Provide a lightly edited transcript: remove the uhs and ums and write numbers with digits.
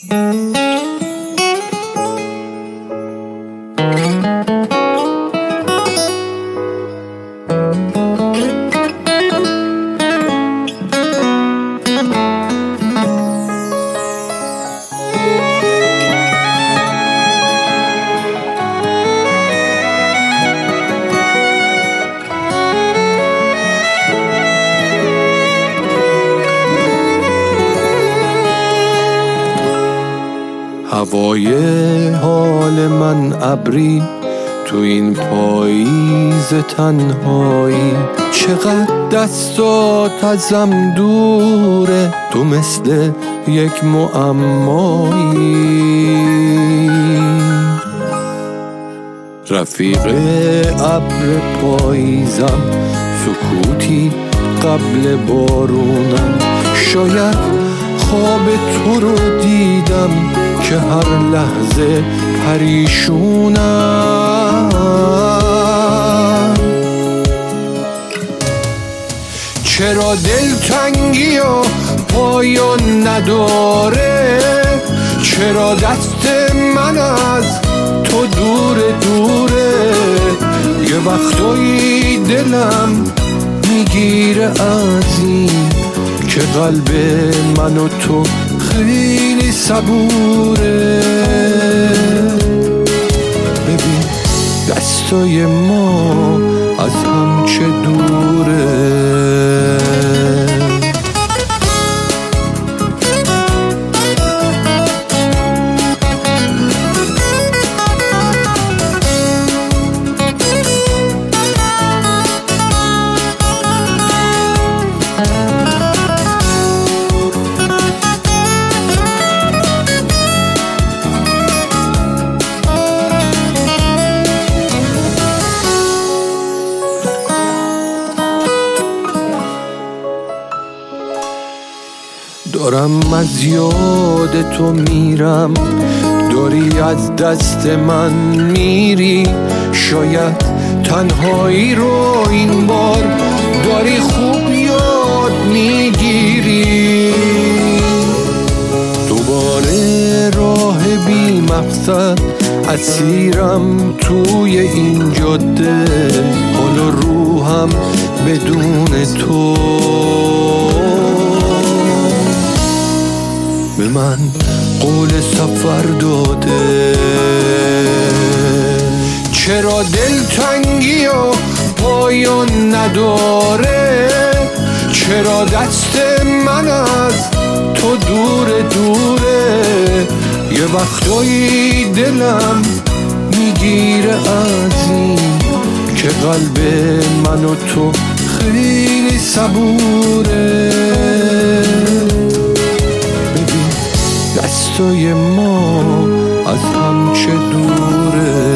هوای حال من ابری تو این پاییز تنهایی، چقدر دستات ازم دوره، تو مثل یک معمایی. رفیق ابر پاییزم، سکوتی قبل بارونم، شاید خواب تو رو دیدم که هر لحظه پریشونم. چرا دلتنگی و پایان نداره، چرا دست من از تو دوره دوره، یه وقتایی دلم میگیره از این که قلب من و تو خیلی صبوره. ببین دستای ما از هم چه دوره. دارم از یاد تو میرم، داری از دست من میری، شاید تنهایی رو این بار داری خوب یاد میگیری. دوباره راه بی مقصد اسیرم توی این جاده، حال و روحم بدون تو به من قول سفر داده. چرا دلتنگی و پایان نداره، چرا دست من از تو دوره دوره، یه وقتایی دلم میگیره از این که قلب من و تو خیلی صبوره. دستای ما از هم چه دوره.